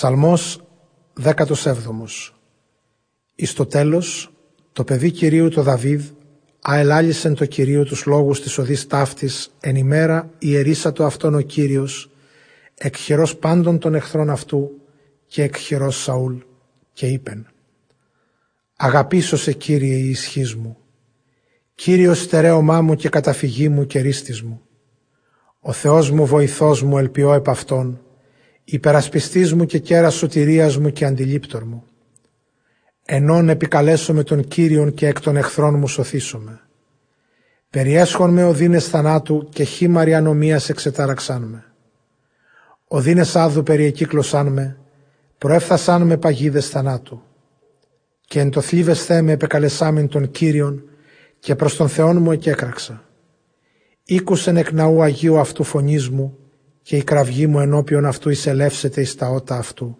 Ψαλμός 17. Εις το τέλος, το παιδί Κυρίου το Δαβίδ, αελάλησεν το Κυρίου τους λόγους της οδής ταύτης, εν ημέρα ιερήσατο αυτόν ο Κύριος, εκ χειρός πάντων των εχθρών αυτού και εκ χειρός Σαούλ, και είπεν: αγαπήσω σε, Κύριε, η ισχύς μου, Κύριος στερέωμά μου και καταφυγή μου και ρίστης μου. Ο Θεός μου βοηθός μου, ελπιώ επ' αυτόν, υπερασπιστής μου και κέρας σωτηρίας μου και αντιλήπτορ μου. Ενών επικαλέσομαι τον Κύριον και εκ των εχθρών μου σωθήσομαι. Περιέσχον με οδύνες θανάτου και χήμαρη ανομίας εξετάραξάν με. Οδύνες άδου περιεκύκλωσάν με, προέφθασάν με παγίδες θανάτου. Και εν το θλίβες Θεέ με επεκαλεσάμεν τον Κύριον και προς τον Θεόν μου εκέκραξα. Ήκουσεν εκ ναού Αγίου αυτού φωνής μου και η κραυγή μου ενώπιον αυτού εισελεύσεται εις τα ότα αυτού.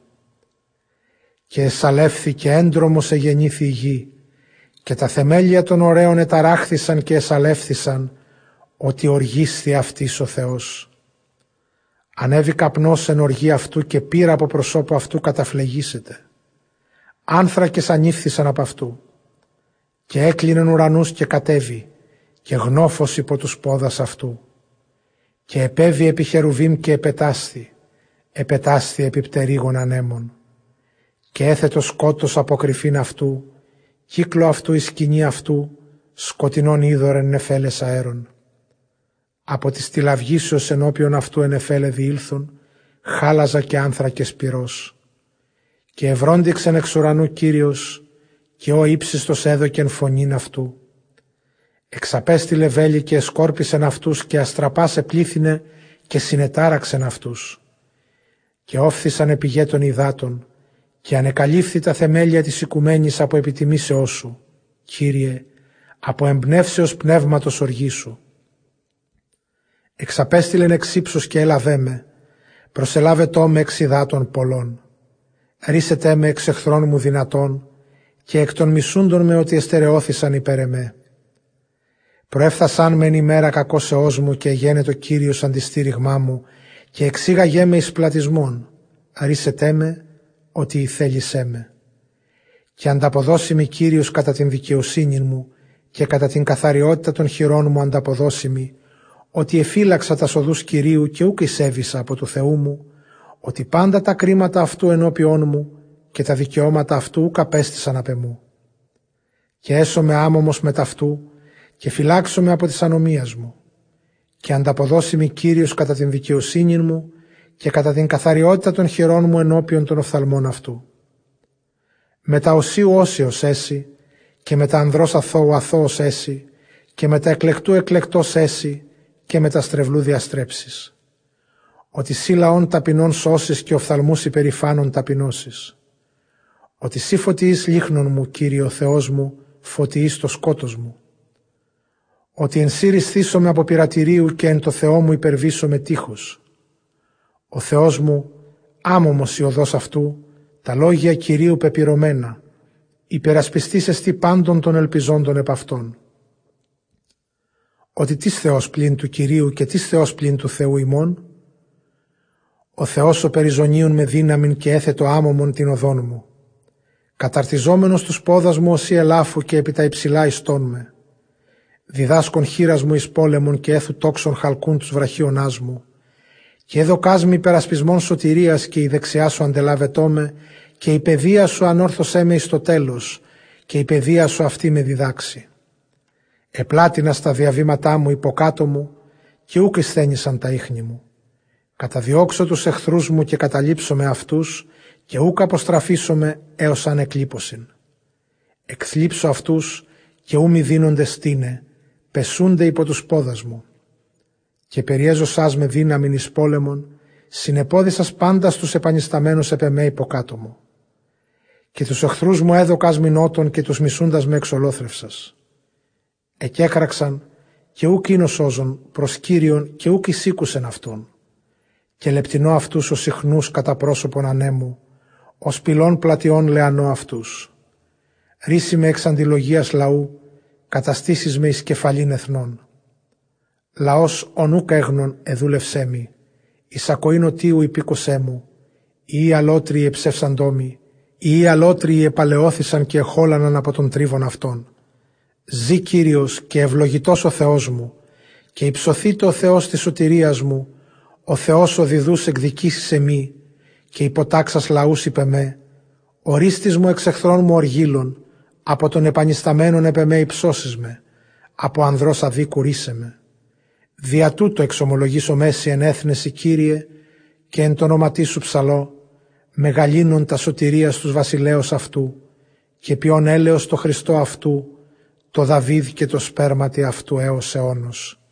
Και εσαλεύθη και έντρομος εγεννήθη η γη και τα θεμέλια των ωραίων εταράχθησαν και εσαλεύθησαν ότι οργίσθη αυτής ο Θεός. Ανέβη καπνός εν οργή αυτού και πύρα από προσώπου αυτού καταφλεγήσεται. Άνθρακες ανήφθησαν από αυτού και έκλεινεν ουρανούς και κατέβη και γνώφος υπό τους πόδας αυτού. Και επέβη επί χερουβίμ και επετάσθη επί πτερίγων ανέμων. Και έθετο σκότος από κρυφήν αυτού, κύκλο αυτού η σκηνή αυτού, σκοτεινών είδωρεν νεφέλες αέρων. Από της τυλαυγήσεως ενώπιον αυτού ενεφέλε διήλθον, χάλαζα και άνθρακες πυρός. Και ευρόντιξεν εξ ουρανού Κύριος, και ο ύψιστος έδωκεν φωνήν αυτού. Εξαπέστειλε βέλη και εσκόρπισεν αυτούς και αστραπάς επλήθυνε και συνετάραξεν αυτούς. Και όφθησαν επί των υδάτων και ανεκαλύφθη τα θεμέλια της οικουμένης από επιτιμήσεώς σου, Κύριε, από εμπνεύσεως πνεύματος οργή σου. Εξαπέστειλεν εξ ύψους και έλαβέ με, προσελάβετό με εξ υδάτων πολλών. Ρίσετε με εξ εχθρών μου δυνατών και εκ των μισούντων με ότι εστερεώθησαν υπέρ εμέ. Προέφθασαν με εν ημέρα κακώσεώς μου και γένετο Κύριος αντιστήριγμά μου και εξήγαγέ με εις πλατισμόν. Ρίσετε με ότι ηθέλησέ με. Και ανταποδώσιμη Κύριος κατά την δικαιοσύνη μου και κατά την καθαριότητα των χειρών μου ανταποδώσιμη, ότι εφύλαξα τα σοδούς Κυρίου και ούκ εισέβησα από του Θεού μου, ότι πάντα τα κρίματα αυτού ενώπιόν μου και τα δικαιώματα αυτού ούκ απέστησαν απ' εμού. Και έσωμαι άμωμος με ταυτού και φυλάξομαι από της ανομίας μου. Και ανταποδώσιμη Κύριος κατά την δικαιοσύνη μου και κατά την καθαριότητα των χειρών μου ενώπιον των οφθαλμών αυτού. Με τα οσίου όσιος έσυ και με τα ανδρός αθώου αθώος έσυ και με τα εκλεκτού εκλεκτός έσυ και με τα στρεβλού διαστρέψεις. Ότι σύ λαών ταπεινών σώσεις και οφθαλμούς υπερηφάνων ταπεινώσεις. Ότι σύ φωτιείς λίχνων μου, Κύριε ο Θεός μου, φωτιείς το σκότος μου. Ότι εν σύ ρυθίσομαι από πειρατηρίου και εν το Θεό μου υπερβήσομαι τείχος. Ο Θεός μου, άμωμος η οδός αυτού, τα λόγια Κυρίου πεπυρωμένα, υπερασπιστής εστί πάντων των ελπιζόντων επ' αυτόν. Ότι τις Θεός πλην του Κυρίου και τις Θεός πλην του Θεού ημών. Ο Θεός ο περιζωνίων με δύναμην και έθετο άμωμον την οδόν μου. Καταρτιζόμενος τους πόδας μου ως η ελάφου και επί τα υψηλά ιστών με. Διδάσκον χείρας μου εις πόλεμον και έθου τόξον χαλκούν τους βραχίονάς μου. Και έδωκάς με υπερασπισμών σωτηρίας και η δεξιά σου αντελάβετό με και η παιδεία σου ανόρθωσέ με εις το τέλος και η παιδεία σου αυτή με διδάξει. Επλάτινα στα διαβήματά μου υποκάτω μου και ούκ εισθένησαν τα ίχνη μου. Καταδιώξω τους εχθρούς μου και καταλήψω με αυτούς και ούκ αποστραφίσομαι έως αν εκλείπωσιν. Εκθλίψω αυτούς και ου μη δίνονται στήνε, πεσούνται υπό τους πόδας μου. Και περιέζωσάς με δύναμην εις πόλεμον, συνεπόδισας πάντα στους επανισταμένους επ' εμέ υποκάτω μου. Και τους εχθρούς μου έδωκας μηνότων και τους μισούντας με εξολόθρευσας. Εκέκραξαν και ούκ είναι σώζον προς Κύριον και ούκ εισήκουσεν αυτόν. Και λεπτινώ αυτούς ως συχνούς κατά πρόσωπον ανέμου, ως πυλών πλατιών λεανώ αυτούς. Ρίση με εξ αντιλογίας λαού, καταστήσεις με εις κεφαλήν εθνών. Λαός ονούκα έγνων εδούλευσέ μη, εις ακοήν οτίου υπήκωσέ μου, ή αλότριοι εψεύσαντόμοι, ή αλότριοι επαλαιώθησαν και εχόλαναν από τον τρίβον αυτών. Ζή Κύριος και ευλογητός ο Θεός μου, και υψωθήτω ο Θεός της σωτηρίας μου, ο Θεός ο διδούς εκδικήσεις εμεί, και υποτάξας λαούς υπ' εμέ, ορίστης μου εξ εχθρών μου οργύλων, από τον επανισταμένον επ' εμέ υψώσεις με, από ανδρός αδίκου ρίσε με. Δια τούτο εξομολογήσω μέση εν έθνεση, Κύριε, και εν το όνοματί σου ψαλώ, μεγαλύνων τα σωτηρίας τους βασιλέως αυτού, και ποιον έλεος το Χριστό αυτού, το Δαβίδ και το σπέρματι αυτού έως αιώνος.